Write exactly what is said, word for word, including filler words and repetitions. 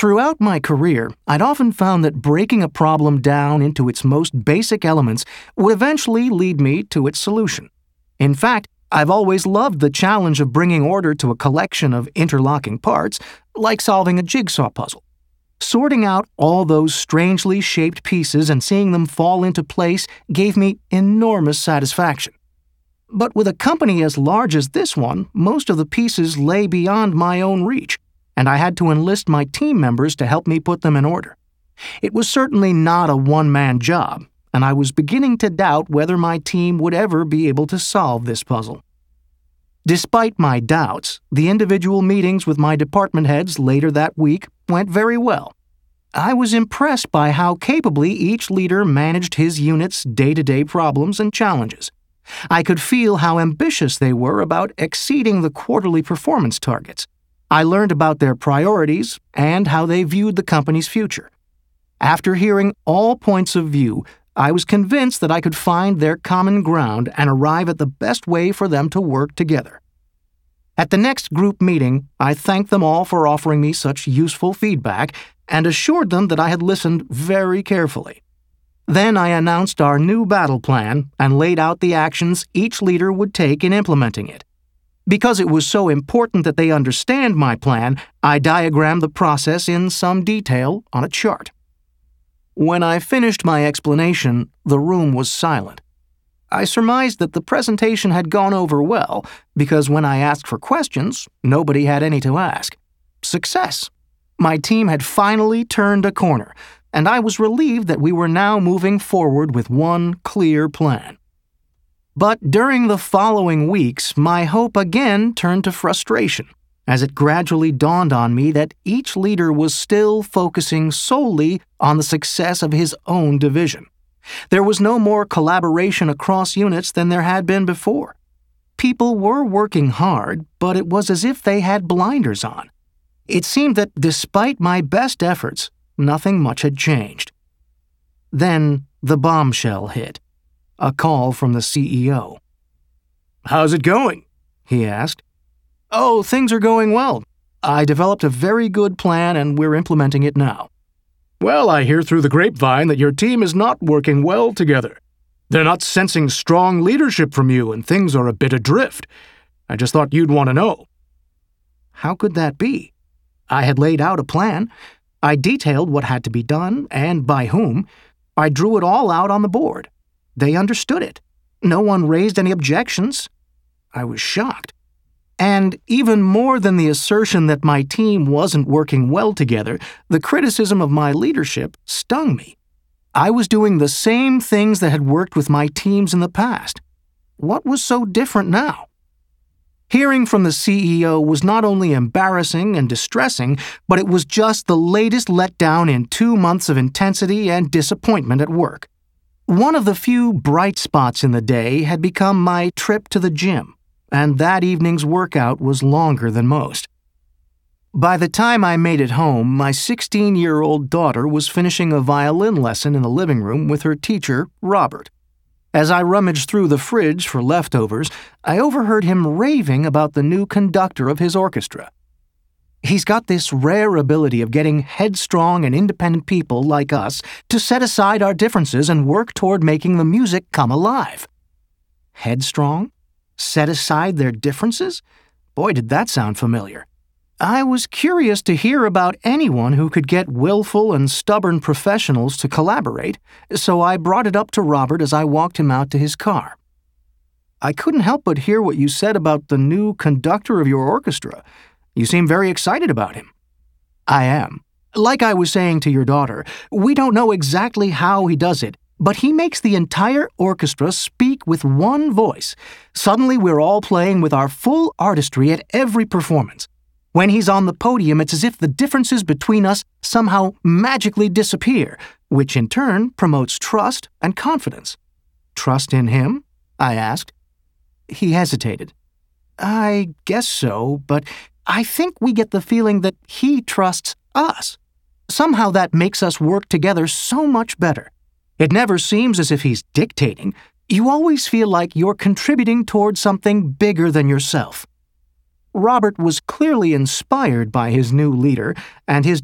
Throughout my career, I'd often found that breaking a problem down into its most basic elements would eventually lead me to its solution. In fact, I've always loved the challenge of bringing order to a collection of interlocking parts, like solving a jigsaw puzzle. Sorting out all those strangely shaped pieces and seeing them fall into place gave me enormous satisfaction. But with a company as large as this one, most of the pieces lay beyond my own reach, and I had to enlist my team members to help me put them in order. It was certainly not a one-man job, and I was beginning to doubt whether my team would ever be able to solve this puzzle. Despite my doubts, the individual meetings with my department heads later that week went very well. I was impressed by how capably each leader managed his unit's day-to-day problems and challenges. I could feel how ambitious they were about exceeding the quarterly performance targets. I learned about their priorities and how they viewed the company's future. After hearing all points of view, I was convinced that I could find their common ground and arrive at the best way for them to work together. At the next group meeting, I thanked them all for offering me such useful feedback and assured them that I had listened very carefully. Then I announced our new battle plan and laid out the actions each leader would take in implementing it. Because it was so important that they understand my plan, I diagrammed the process in some detail on a chart. When I finished my explanation, the room was silent. I surmised that the presentation had gone over well, because when I asked for questions, nobody had any to ask. Success! My team had finally turned a corner, and I was relieved that we were now moving forward with one clear plan. But during the following weeks, my hope again turned to frustration, as it gradually dawned on me that each leader was still focusing solely on the success of his own division. There was no more collaboration across units than there had been before. People were working hard, but it was as if they had blinders on. It seemed that despite my best efforts, nothing much had changed. Then the bombshell hit. A call from the C E O. "How's it going?" he asked. "Oh, things are going well. I developed a very good plan and we're implementing it now." "Well, I hear through the grapevine that your team is not working well together. They're not sensing strong leadership from you and things are a bit adrift. I just thought you'd want to know." How could that be? I had laid out a plan. I detailed what had to be done and by whom. I drew it all out on the board. They understood it. No one raised any objections. I was shocked. And even more than the assertion that my team wasn't working well together, the criticism of my leadership stung me. I was doing the same things that had worked with my teams in the past. What was so different now? Hearing from the C E O was not only embarrassing and distressing, but it was just the latest letdown in two months of intensity and disappointment at work. One of the few bright spots in the day had become my trip to the gym, and that evening's workout was longer than most. By the time I made it home, my sixteen-year-old daughter was finishing a violin lesson in the living room with her teacher, Robert. As I rummaged through the fridge for leftovers, I overheard him raving about the new conductor of his orchestra. He's got this rare ability of getting headstrong and independent people like us to set aside our differences and work toward making the music come alive. Headstrong? Set aside their differences? Boy, did that sound familiar. I was curious to hear about anyone who could get willful and stubborn professionals to collaborate, so I brought it up to Robert as I walked him out to his car. "I couldn't help but hear what you said about the new conductor of your orchestra. You seem very excited about him." "I am. Like I was saying to your daughter, we don't know exactly how he does it, but he makes the entire orchestra speak with one voice. Suddenly we're all playing with our full artistry at every performance. When he's on the podium, it's as if the differences between us somehow magically disappear, which in turn promotes trust and confidence." "Trust in him?" I asked. He hesitated. "I guess so, but I think we get the feeling that he trusts us. Somehow that makes us work together so much better. It never seems as if he's dictating. You always feel like you're contributing toward something bigger than yourself." Robert was clearly inspired by his new leader, and his